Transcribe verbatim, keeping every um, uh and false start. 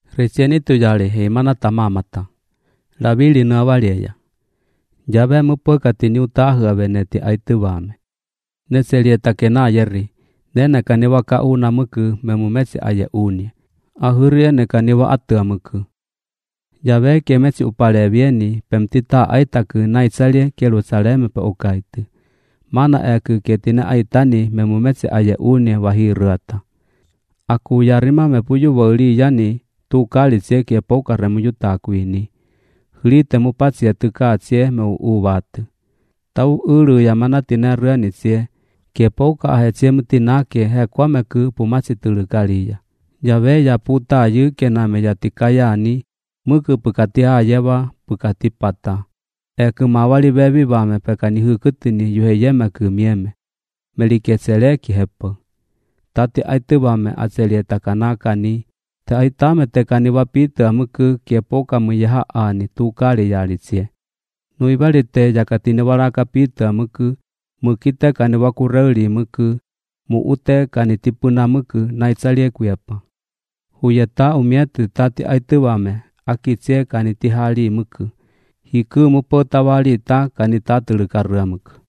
Recieni tu yale he mana tamamata. La vili no avaliya. Yabe mupoka tini utahu veneti aituvame. Neselieta kena yerri. Nene kaniwa ka una muku memumesi aya unie. Ahurie ne kaniwa atua muku. Yabe kemesi upale vieni pemtita aitaku naitsalie Yerusalem pe ukaitu. Mana eku ketine aitani memumesi aya unie wahiruata. Aku yarima mepuyu wali yani tu kali sie ke poka remuyuta kuini. Hlite mupatsia tuka sie me uwatu. Tau ulu ya mana tina ruani sie ke poka ahetsie mutina ke he kwame ku pumasi tulu kaliya. Yabe ya puta yu ke name ya tikaya ni muku pukati ayeva pukati pata. Eku mawali bebi bame pekani hukutini yuheyeme ku mieme. Melike sele ki hepo. Tati aitu bame aselie takanaka ni. Te aitame tekani wapita amuku ke poka muyaha ani tu kali yalitsie. Nuibali te yakatine waraka pita amuku. Mukite kani wakureli muku. Muute kani tipuna muku naitsalie kuyapa. Huyeta umietu tati aitu bame. Akitsie kani tihali muku. Hiku mupo tawali ta kani tatulu karua muku.